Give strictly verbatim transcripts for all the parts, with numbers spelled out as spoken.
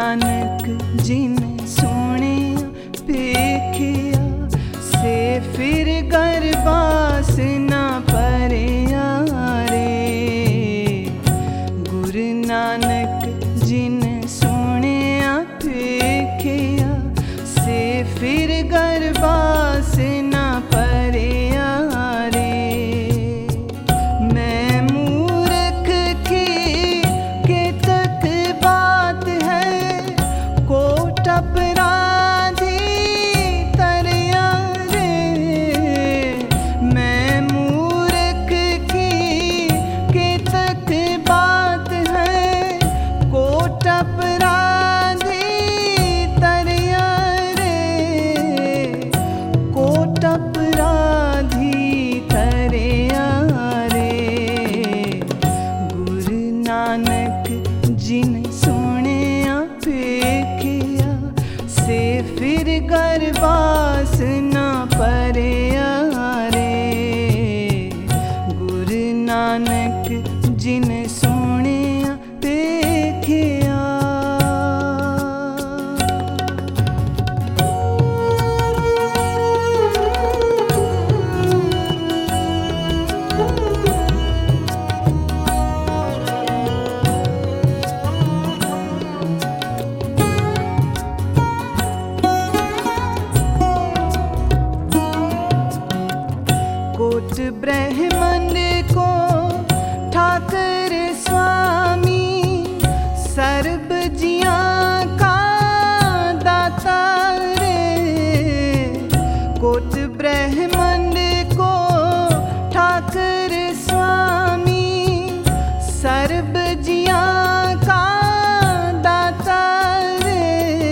नानक जिन सुनिया पेखिया से फिर गरबास ना परिया रे। गुरु नानक जिन सुनिया पेखिया से फिर गरबास ना परिया रे। मैं मूर्ख की केतक बात है कोट अपराधी तरिया रे। मैं मूर्ख की केतक बात है कोट अपराधी तरिया रे। कोट अपराधी तरिया रे। गुरु नानक जिन सुनिया पेखिया से फिर गरबास ना परिया रे। गुरु नानक जिन सुनिया पेखिया। कोट ब्रह्मंड को ठाकर स्वामी सर्ब जियां का दाता रे। कोट ब्रह्मंड को ठाकर स्वामी सर्ब जियां का दाता रे।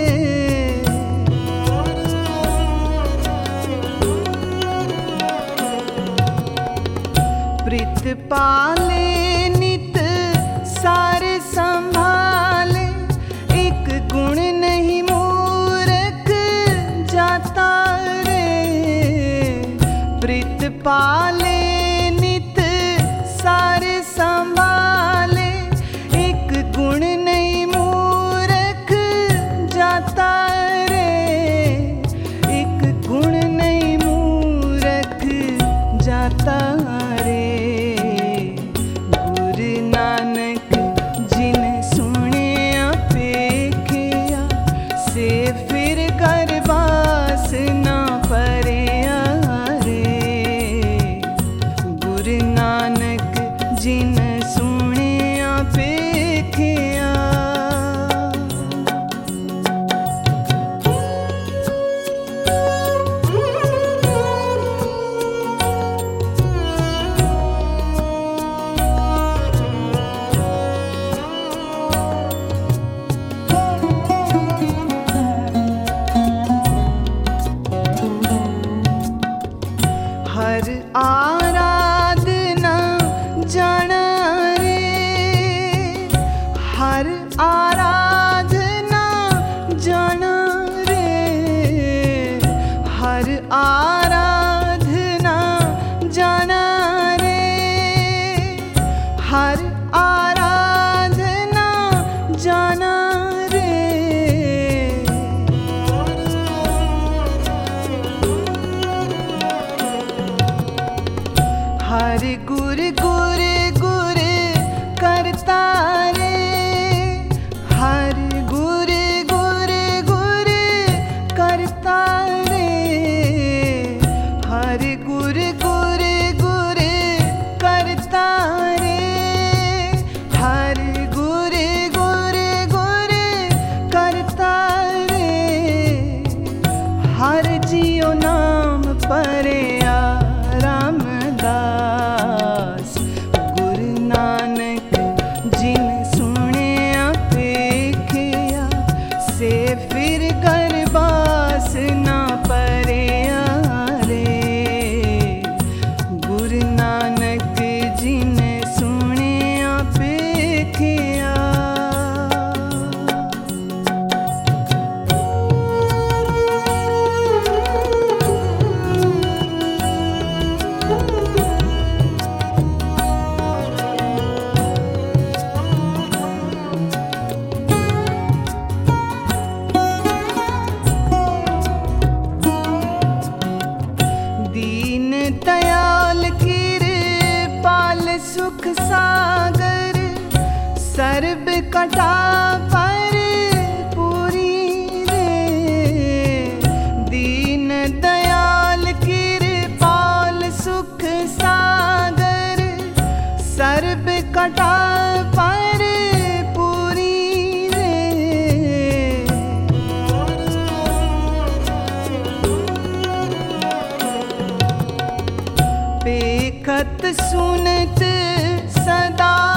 प्रीत पाले नित सारे संभाले एक गुण नहीं मूर्ख जाता रे। प्रीत पाले नित सारे संभाले एक गुण नहीं मूर्ख जाता रे। एक गुण नहीं मूर्ख जाता रे। गुरु नानक जिन सुनिया पेखिया से फिर गरबास ना परिया रे। गुरु नानक जिन सुनिया पेखिया। हर आराधना जाना रे। हर आराधना जाना रे। हर आराधना जाना रे। हर आराधना जाना रे। हर गुर गुर गुर करता रे। हर गुर गुर गुर करता रे। हर गुर गुर गुर करता रे। हर गुर गुर गुर करता रे। हर जियो नाम परे रामदास कटा पर पूरी रे। पेखत सुनत सदा